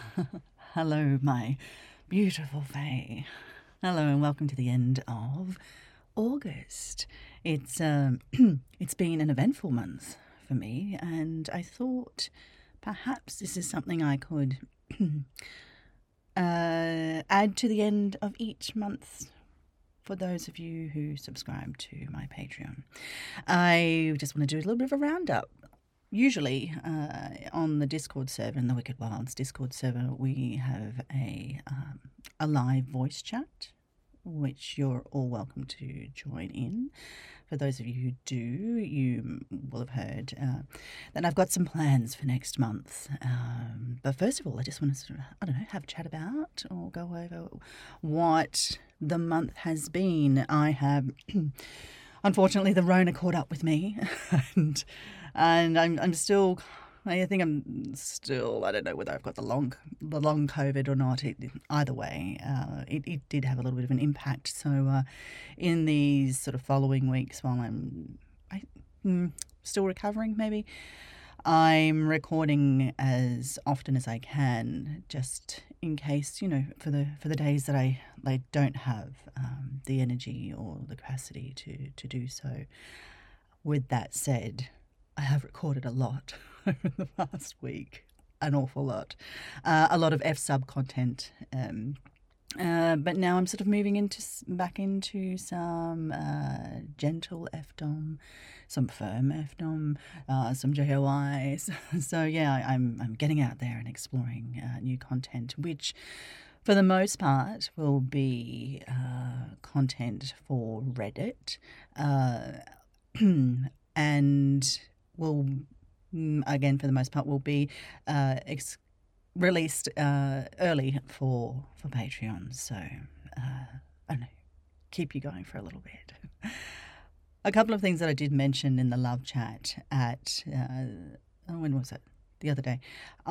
Hello, my beautiful Faye. Hello, and welcome to the end of August. It's it's been an eventful month for me, and I thought perhaps this is something I could add to the end of each month for those of you who subscribe to my Patreon. I just want to do a little bit of a roundup. Usually on the Discord server, in the Wicked Wilds Discord server, we have a live voice chat, which you're all welcome to join in. For those of you who do, you will have heard that I've got some plans for next month. But first of all, I just want to sort of, have a chat about or go over what the month has been. I have, unfortunately, the Rona caught up with me, and I'm still. I think I'm still. I don't know whether I've got the long COVID or not. Either way, it did have a little bit of an impact. So, in these sort of following weeks, while I'm still recovering, maybe I'm recording as often as I can, just in case, for the days that I don't have the energy or the capacity to do so. With that said, I have recorded a lot over the past week, an awful lot, a lot of F-sub content, but now I'm sort of moving back into some gentle F-dom, some firm F-dom, some JOIs. So yeah, I'm getting out there and exploring new content, which for the most part will be content for Reddit, and will, again, for the most part, will be released early for Patreon. So, I don't know, keep you going for a little bit. A couple of things that I did mention in the love chat at, when was it? The other day,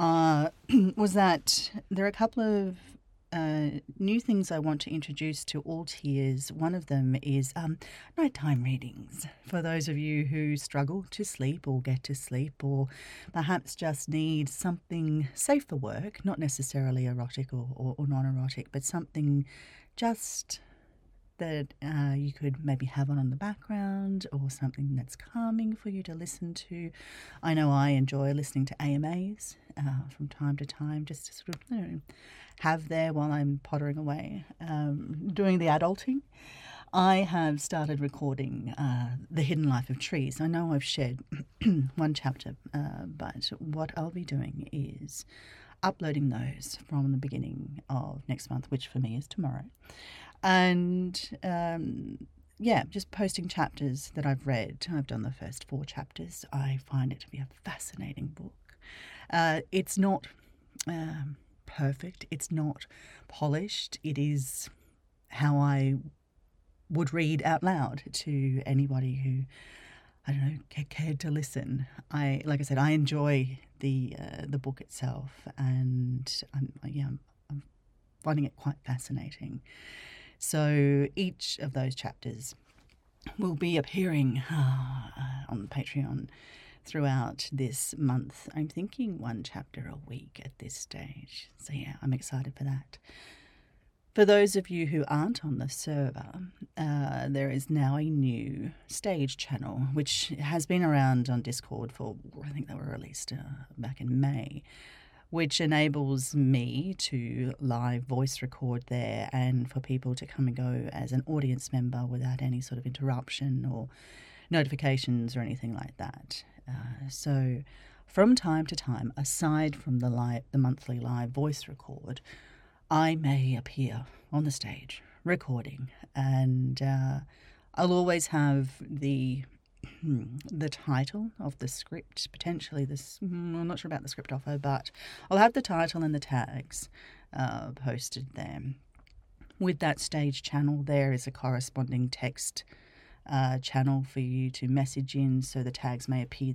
was that there are a couple of new things I want to introduce to all tiers. One of them is nighttime readings for those of you who struggle to sleep or get to sleep, or perhaps just need something safe for work, not necessarily erotic or non-erotic, but something just that you could maybe have on the background, or something that's calming for you to listen to. I know I enjoy listening to AMAs from time to time, just to sort of have there while I'm pottering away, doing the adulting. I have started recording The Hidden Life of Trees. I know I've shared one chapter, but what I'll be doing is uploading those from the beginning of next month, which for me is tomorrow. And just posting chapters that I've read. I've done the first 4 chapters. I find it to be a fascinating book. It's not perfect. It's not polished. It is how I would read out loud to anybody who, I don't know, cared to listen. Like I said, I enjoy the book itself, and I'm finding it quite fascinating. So each of those chapters will be appearing on Patreon throughout this month. I'm thinking 1 chapter a week at this stage. So yeah, I'm excited for that. For those of you who aren't on the server, there is now a new stage channel, which has been around on Discord for, I think they were released back in May, which enables me to live voice record there, and for people to come and go as an audience member without any sort of interruption or notifications or anything like that. So from time to time, aside from the monthly live voice record, I may appear on the stage recording, and I'll always have the title of the script, potentially I'm not sure about the script offer, but I'll have the title and the tags posted there. With that stage channel, there is a corresponding text channel for you to message in, so the tags may appear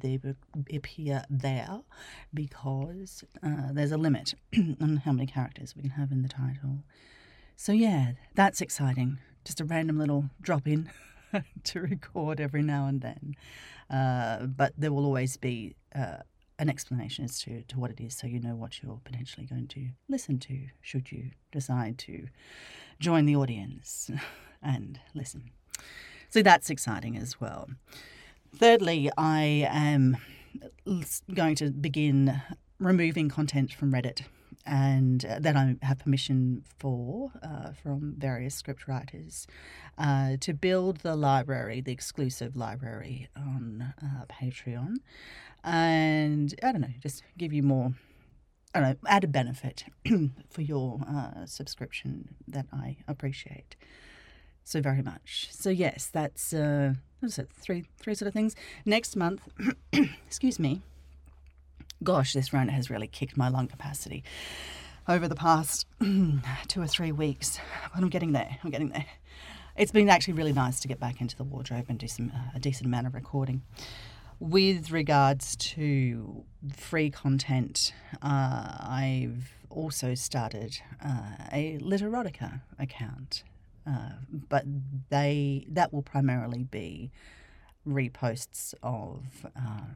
there because there's a limit on how many characters we can have in the title. So yeah, that's exciting. Just a random little drop in to record every now and then. But there will always be an explanation as to what it is, so you know what you're potentially going to listen to should you decide to join the audience and listen. So that's exciting as well. Thirdly, I am going to begin removing content from Reddit, and that I have permission for from various script writers to build the library, the exclusive library on Patreon. And I don't know, just give you more, added benefit for your subscription that I appreciate so very much. So yes, that's what is it? Three sort of things. Next month, excuse me. Gosh, this run has really kicked my lung capacity over the past 2 or 3 weeks. But I'm getting there. It's been actually really nice to get back into the wardrobe and do a decent amount of recording. With regards to free content, I've also started a Literotica account, but that will primarily be reposts of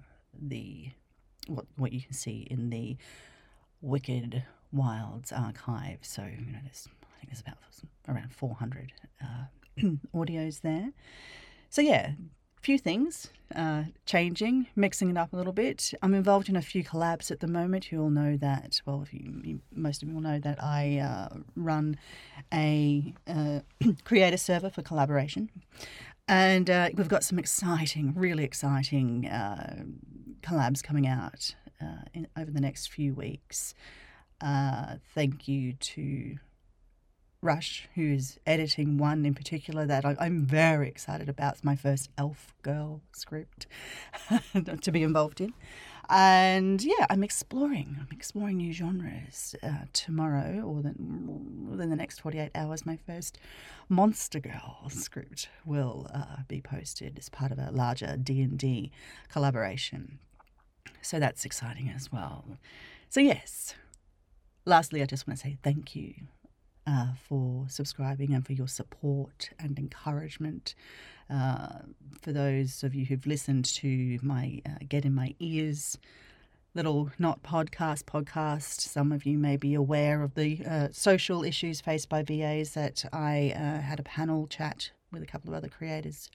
what you can see in the Wicked Wilds archive. So I think there's about around 400 audios there. So yeah. Few things changing, mixing it up a little bit. I'm involved in a few collabs at the moment. You all know that. Well, most of you will know that I run a creator server for collaboration, and we've got some really exciting collabs coming out over the next few weeks. Thank you to Rush, who's editing one in particular that I'm very excited about. It's my first elf girl script to be involved in. And yeah, I'm exploring new genres. Tomorrow, or within the next 48 hours, my first Monster Girl script will be posted as part of a larger D&D collaboration. So that's exciting as well. So yes, lastly, I just want to say thank you for subscribing and for your support and encouragement. For those of you who've listened to my Get in My Ears little not podcast, some of you may be aware of the social issues faced by VAs that I had a panel chat with a couple of other creators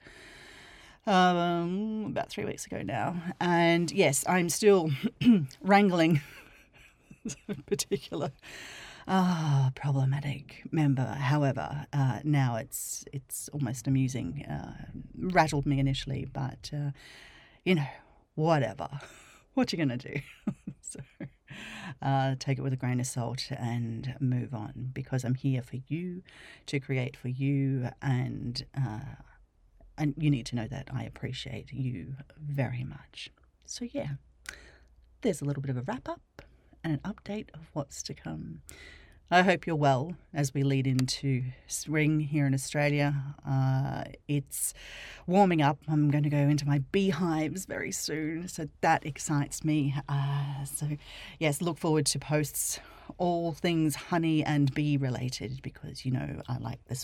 about 3 weeks ago now. And yes, I'm still wrangling a particular problematic member. However, now it's almost amusing. Rattled me initially, but whatever. What you gonna do? So take it with a grain of salt and move on, because I'm here for you, to create for you, and you need to know that I appreciate you very much. So yeah, there's a little bit of a wrap up and an update of what's to come. I hope you're well as we lead into spring here in Australia. It's warming up. I'm going to go into my beehives very soon, so that excites me. So yes, look forward to posts, all things honey and bee related, because I like the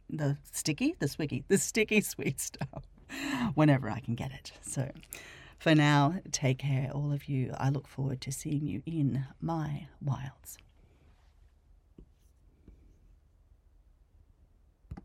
sticky sweet stuff whenever I can get it. So for now, take care, all of you. I look forward to seeing you in my wilds.